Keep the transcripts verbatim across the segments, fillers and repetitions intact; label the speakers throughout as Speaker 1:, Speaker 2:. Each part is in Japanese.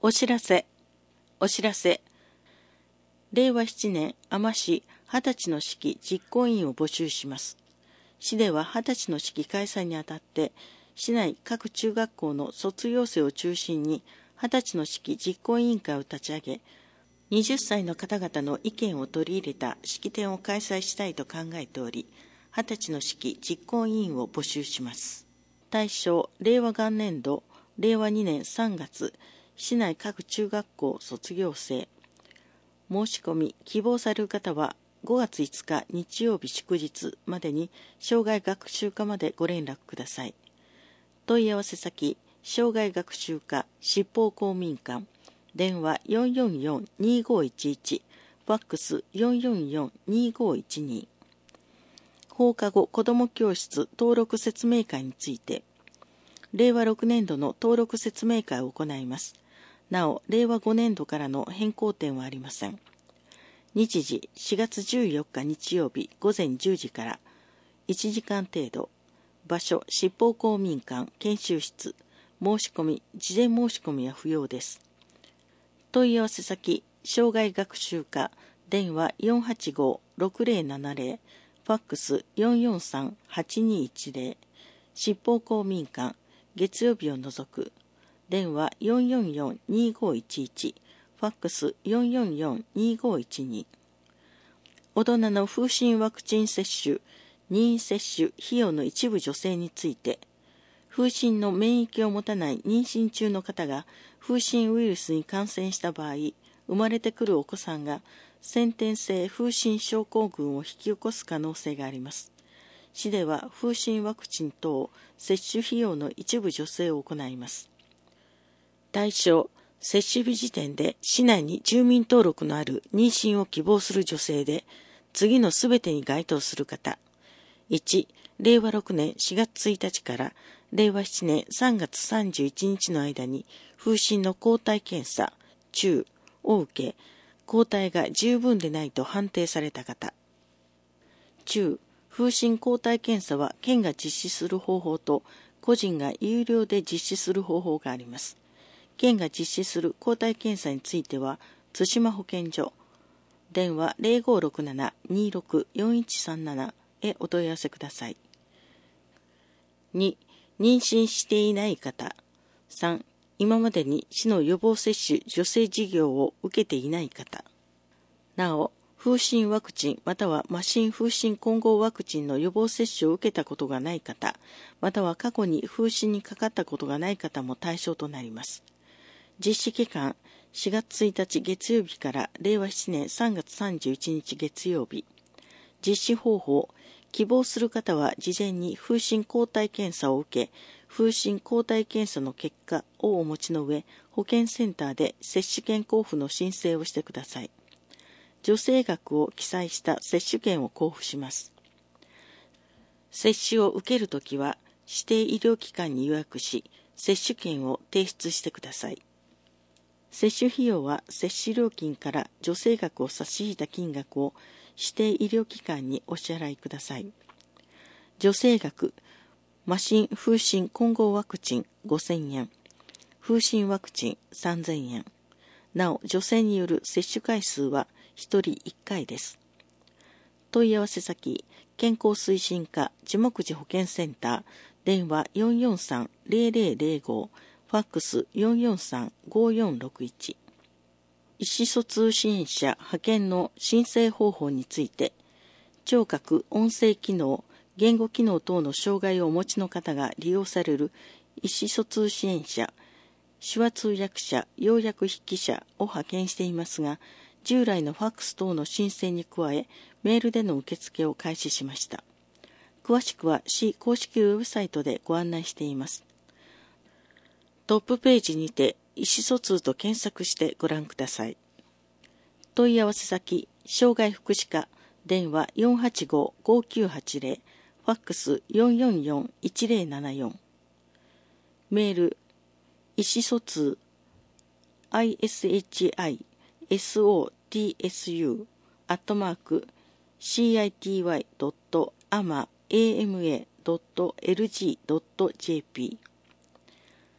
Speaker 1: お知らせ、お知らせ。れいわななねん、あま市はたちの式実行委員を募集します。市でははたちの式開催にあたって、市内各中学校の卒業生を中心に、はたちの式実行委員会を立ち上げ、はたちの方々の意見を取り入れた式典を開催したいと考えており、はたちの式実行委員を募集します。対象、れいわ元年度、れいわにねんさんがつ、市内各中学校卒業生。申し込み、希望される方はごがついつか日曜日祝日までに生涯学習課までご連絡ください。問い合わせ先、生涯学習課執法公民館、電話 よんよんよんにごいちいち、ファックス よんよんよんにごいちに。放課後子ども教室登録説明会について、れいわろくねんどの登録説明会を行います。なお、れいわごねんどからの変更点はありません。日時、しがつじゅうよっか日曜日ごぜんじゅうじからいちじかん程度。場所、執法公民館研修室。申し込み、事前申し込みは不要です。問い合わせ先、生涯学習課、電話 よんはちごろくぜろななぜろ、ファックス よんよんさんはちにいちぜろ、執法公民館、月曜日を除く。電話 よんよんよんにごいちいち、ファックス よんよんよんにごいちに。大人の風疹ワクチン接種、任意接種費用の一部助成について、風疹の免疫を持たない妊娠中の方が風疹ウイルスに感染した場合、生まれてくるお子さんが先天性風疹症候群を引き起こす可能性があります。市では風疹ワクチン等接種費用の一部助成を行います。対象、接種日時点で市内に住民登録のある妊娠を希望する女性で、次のすべてに該当する方。いち、れいわろくねんしがつついたちかられいわななねんさんがつさんじゅういちにちの間に風疹の抗体検査、中を受け、抗体が十分でないと判定された方。中、風疹抗体検査は県が実施する方法と個人が有料で実施する方法があります。県が実施する抗体検査については、津島保健所、電話 ぜろごろくななにろくよんいちさんなな へお問い合わせください。に、妊娠していない方。さん、今までに市の予防接種助成事業を受けていない方。なお、風疹ワクチンまたは麻疹風疹混合ワクチンの予防接種を受けたことがない方、または過去に風疹にかかったことがない方も対象となります。実施期間、しがつついたち月曜日かられいわななねんさんがつさんじゅういちにち月曜日。実施方法、希望する方は事前に風疹抗体検査を受け、風疹抗体検査の結果をお持ちの上、保健センターで接種券交付の申請をしてください。助成額を記載した接種券を交付します。接種を受けるときは、指定医療機関に予約し、接種券を提出してください。接種費用は接種料金から助成額を差し引いた金額を指定医療機関にお支払いください。助成額、麻疹風疹混合ワクチンごせんえん、風疹ワクチンさんぜんえん。なお、助成による接種回数はひとりいっかいです。問い合わせ先、健康推進課樹木寺保健センター、電話 よんよんさんぜろぜろぜろご、ファックス よんよんさんごよんろくいち。意思疎通支援者派遣の申請方法について、聴覚、音声機能、言語機能等の障害をお持ちの方が利用される意思疎通支援者、手話通訳者、要約筆記者を派遣していますが、従来のファックス等の申請に加え、メールでの受付を開始しました。詳しくは市公式ウェブサイトでご案内しています。トップページにて意思疎通と検索してご覧ください。問い合わせ先、障害福祉課、電話 よんはちごごきゅうはちぜろ、ファックス よんよんよんいちぜろななよん。メール、意思疎通、イシソツ アットマーク シーアイティーワイ ドット エーエムエー ドット エルジー ドット ジェーピー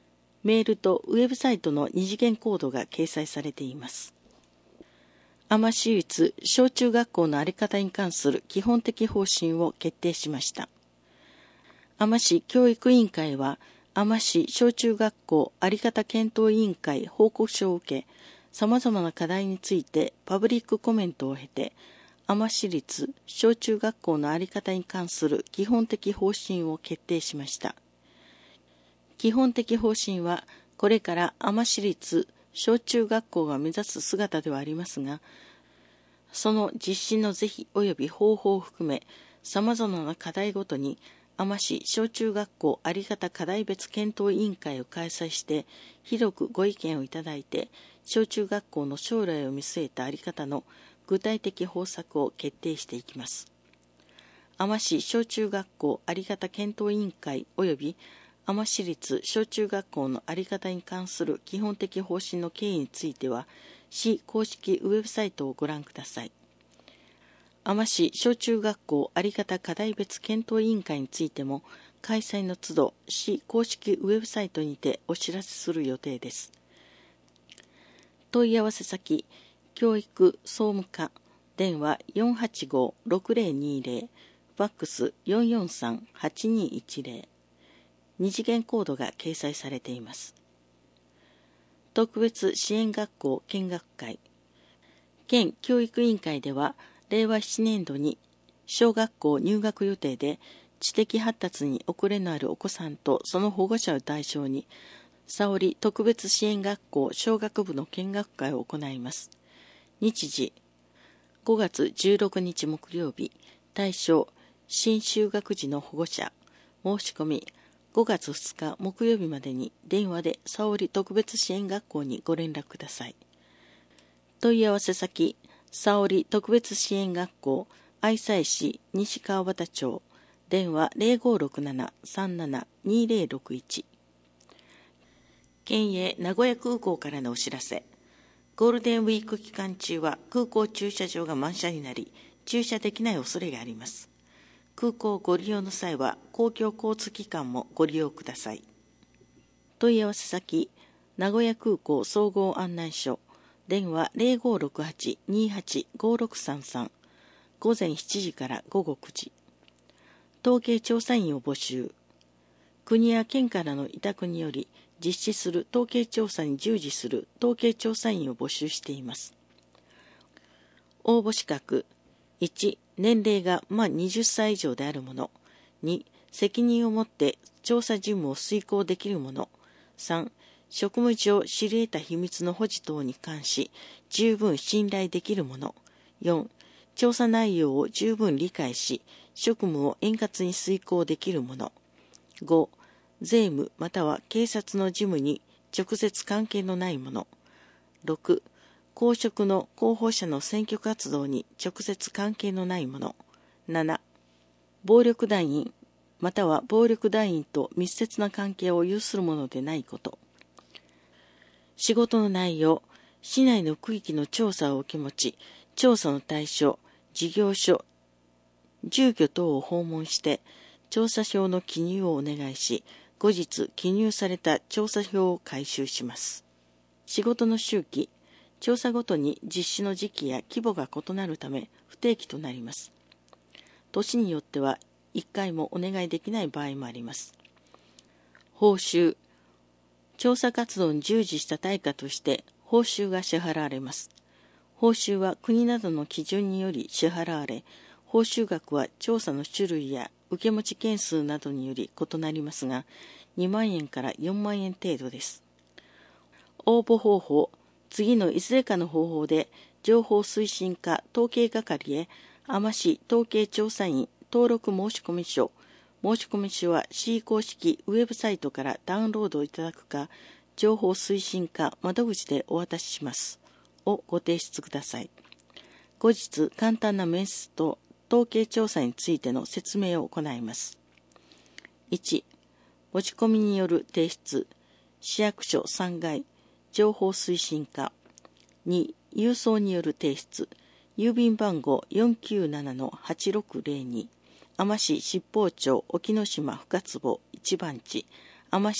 Speaker 1: メールとウェブサイトの二次元コードが掲載されています。海士市立小中学校の在り方に関する基本的方針を決定しました。海士教育委員会は、海士小中学校在り方検討委員会報告書を受け、様々な課題についてパブリックコメントを経て、海士市立小中学校の在り方に関する基本的方針を決定しました。基本的方針は、これから海士市立小中学校が目指す姿ではありますが、その実施の是非及び方法を含め、様々な課題ごとに、海士小中学校在り方課題別検討委員会を開催して、広くご意見をいただいて、小中学校の将来を見据えた在り方の具体的方策を決定していきます。海士小中学校在り方検討委員会及び海士立小中学校の在り方に関する基本的方針の経緯については、市公式ウェブサイトをご覧ください。海士小中学校在り方課題別検討委員会についても、開催の都度、市公式ウェブサイトにてお知らせする予定です。問い合わせ先、教育総務課、電話 よんはちごろくぜろにぜろ、ファックス よんよんさんはちにいちぜろ、二次元コードが掲載されています。特別支援学校見学会、県教育委員会では、れいわななねんどに小学校入学予定で知的発達に遅れのあるお子さんとその保護者を対象に、沙織特別支援学校小学部の見学会を行います。日時、ごがつじゅうろくにち木曜日、対象、新就学時の保護者、申し込み、ごがつふつか木曜日までに電話で沙織特別支援学校にご連絡ください。問い合わせ先、沙織特別支援学校、愛西市西川端町、電話 ぜろごろくななさんななにぜろろくいち。県営名古屋空港からのお知らせ。ゴールデンウィーク期間中は空港駐車場が満車になり、駐車できない恐れがあります。空港をご利用の際は公共交通機関もご利用ください。問い合わせ先、名古屋空港総合案内所、電話 ぜろごろくはちにはちごろくさんさん、午前しちじから午後くじ。統計調査員を募集。国や県からの委託により実施する統計調査に従事する統計調査員を募集しています。応募資格、いち、年齢が満はたち以上である者、に、責任を持って調査事務を遂行できる者、さん、職務上知り得た秘密の保持等に関し十分信頼できる者、よん、調査内容を十分理解し職務を円滑に遂行できる者、ご、税務または警察の事務に直接関係のない者、ろく、公職の候補者の選挙活動に直接関係のない者、なな、暴力団員または暴力団員と密接な関係を有する者でないこと。仕事の内容、市内の区域の調査を受け持ち、調査の対象、事業所、住居等を訪問して、調査票の記入をお願いし、後日記入された調査票を回収します。仕事の周期、調査ごとに実施の時期や規模が異なるため不定期となります。年によってはいっかいもお願いできない場合もあります。報酬、調査活動に従事した対価として報酬が支払われます。報酬は国などの基準により支払われ、報酬額は調査の種類や受け持ち件数などにより異なりますが、にまんえんからよんまんえん程度です。応募方法、次のいずれかの方法で情報推進課統計係へ海士統計調査員登録申込書、申込書は市公式ウェブサイトからダウンロードいただくか、情報推進課窓口でお渡しします。をご提出ください。後日、簡単な面接と統計調査についての説明を行います。いち、持ち込みによる提出、市役所さんがい、情報推進課。に、郵送による提出、郵便番号 よんきゅうななのはちろくぜろに、海士七宝町沖ノ島深坪いち番地、海士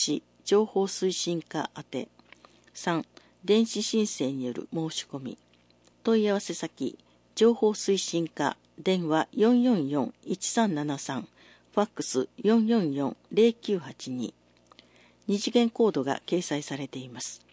Speaker 1: 情報推進課宛て。さん、電子申請による申し込み。問い合わせ先、情報推進課、電話 よんよんよんいちさんななさん、ファックス よんよんよんゼロきゅうはちに。二次元コードが掲載されています。